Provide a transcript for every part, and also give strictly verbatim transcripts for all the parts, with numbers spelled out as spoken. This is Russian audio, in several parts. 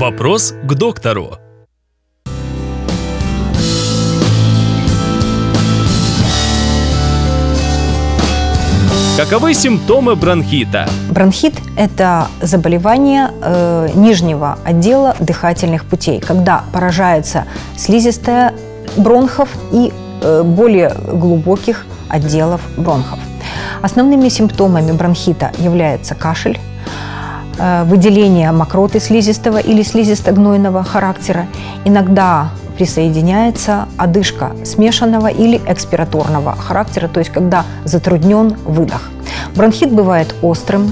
Вопрос к доктору. Каковы симптомы бронхита? Бронхит – это заболевание э, нижнего отдела дыхательных путей, когда поражается слизистая бронхов и э, более глубоких отделов бронхов. Основными симптомами бронхита является кашель, э, выделение мокроты слизистого или слизисто-гнойного характера, иногда присоединяется одышка смешанного или экспираторного характера, то есть когда затруднен выдох. Бронхит бывает острым.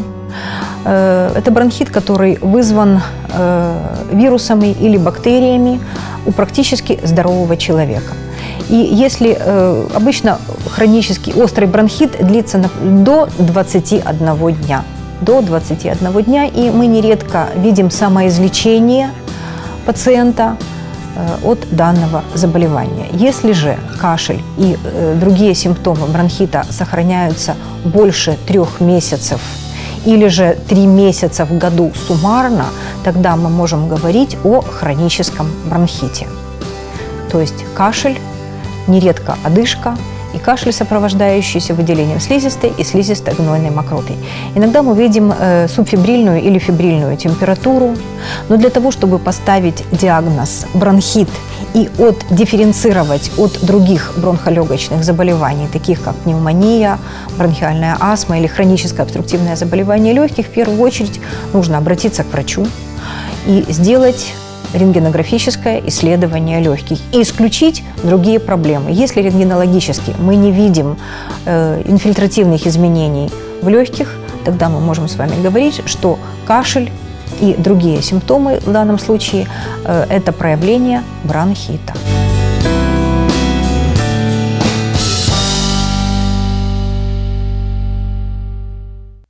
Это бронхит, который вызван вирусами или бактериями у практически здорового человека. И если обычно хронический острый бронхит длится до двадцати одного дня, до двадцати одного дня, и мы нередко видим самоизлечение пациента от данного заболевания. Если же кашель и э, другие симптомы бронхита сохраняются больше трех месяцев или же три месяца в году суммарно, тогда мы можем говорить о хроническом бронхите. То есть кашель, нередко одышка и кашель, сопровождающийся выделением слизистой и слизисто-гнойной мокроты. Иногда мы видим э, субфебрильную или фебрильную температуру, но для того, чтобы поставить диагноз бронхит и отдифференцировать от других бронхолегочных заболеваний, таких как пневмония, бронхиальная астма или хроническое обструктивное заболевание легких, в первую очередь нужно обратиться к врачу и сделать рентгенографическое исследование легких и исключить другие проблемы. Если рентгенологически мы не видим э, инфильтративных изменений в легких, тогда мы можем с вами говорить, что кашель и другие симптомы в данном случае э, – это проявление бронхита.